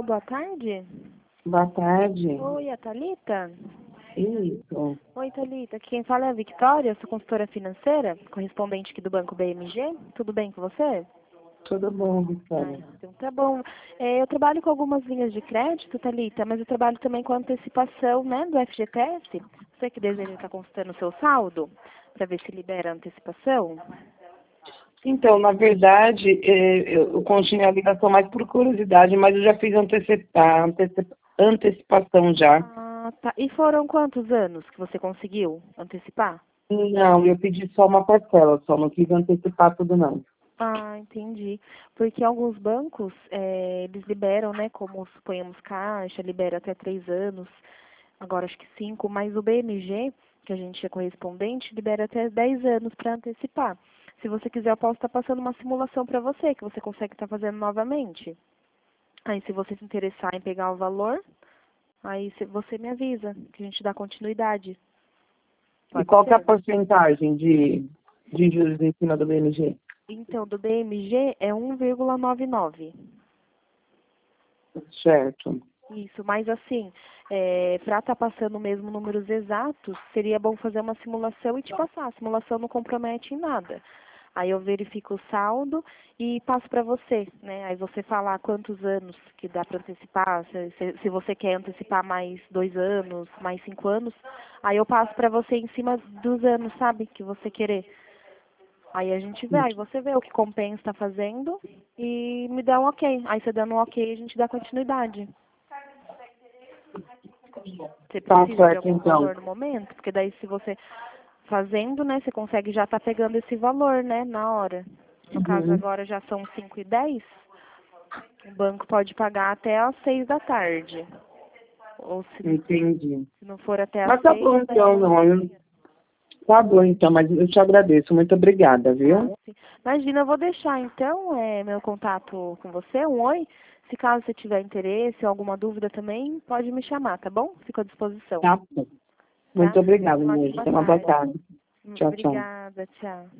boa tarde. Boa tarde. Oi, a Thalita? Isso. Oi, Thalita. Aqui quem fala é a Victória, sou consultora financeira, correspondente aqui do Banco BMG. Tudo bem com você? Tudo bom, Victoria? Então tá bom. Eu trabalho com algumas linhas de crédito, Thalita, mas eu trabalho também com antecipação, né, do FGTS. Você que deseja estar consultando o seu saldo, para ver se libera a antecipação? Então, na verdade, eu continuei a ligação mais por curiosidade, mas eu já fiz antecipação já. Ah, tá. E foram quantos anos que você conseguiu antecipar? Não, eu pedi só uma parcela, só não quis antecipar tudo não. Ah, entendi. Porque alguns bancos, eles liberam, né, como suponhamos Caixa, libera até 3 anos, agora acho que 5, mas o BMG, que a gente é correspondente, libera até 10 anos para antecipar. Se você quiser, eu posso estar passando uma simulação para você, que você consegue estar fazendo novamente. Aí, se você se interessar em pegar o valor, aí você me avisa, que a gente dá continuidade. E Pode qual que é a ser? porcentagem de juros em cima do BMG? Então, do BMG é 1,99. Certo. Isso, mas assim, para estar passando mesmo números exatos, seria bom fazer uma simulação e te passar. A simulação não compromete em nada. Aí eu verifico o saldo e passo para você, né? Aí você falar quantos anos que dá para antecipar, se você quer antecipar mais 2 anos, mais 5 anos, aí eu passo para você em cima dos anos, sabe? Que você querer. Aí a gente vê, aí você vê o que compensa está fazendo e me dá um ok. Aí você dando um ok, a gente dá continuidade. Você Tá precisa de certo, algum então. valor no momento? Porque daí se você fazendo, né, você consegue já estar pegando esse valor, né, na hora. No caso Uhum. agora já são 5h10, o banco pode pagar até às 6 da tarde. Ou Entendi. se não for até às Mas tá 6, bom, daí então, não. Tá bom, então, mas eu te agradeço. Muito obrigada, viu? sim. Imagina, eu vou deixar então meu contato com você, um oi. Se caso você tiver interesse ou alguma dúvida também, pode me chamar, tá bom? Fico à disposição, Tá bom. tá? Muito obrigada, Uma mesmo. ótima Tenha uma boa tarde. tarde. Tchau, tchau. Obrigada, tchau.